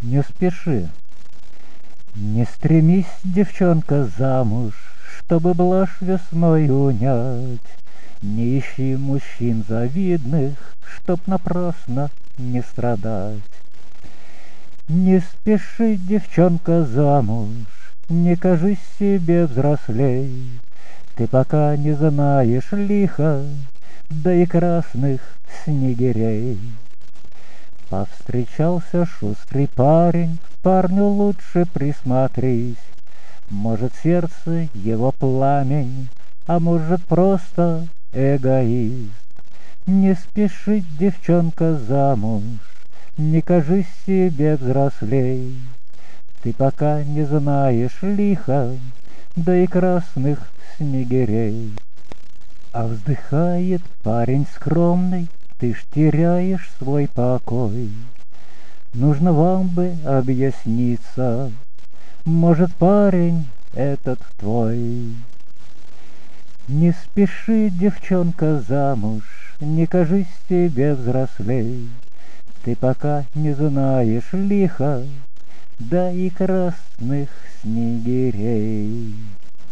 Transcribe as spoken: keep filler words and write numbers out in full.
Не спеши, не стремись, девчонка, замуж, чтобы блажь весной унять. Не ищи мужчин завидных, чтоб напрасно не страдать. Не спеши, девчонка, замуж, не кажись себе взрослей. Ты пока не знаешь лиха, да и красных снегирей. Повстречался шустрый парень, парню лучше присмотрись. Может, сердце его пламень, а может, просто эгоист. Не спеши, девчонка, замуж, не кажись себе взрослей. Ты пока не знаешь лиха, да и красных снегирей. А вздыхает парень скромный, ты ж теряешь свой покой. Нужно вам бы объясниться, может, парень этот твой. Не спеши, девчонка, замуж, не кажись себе взрослей. Ты пока не знаешь лиха, да и красных снегирей.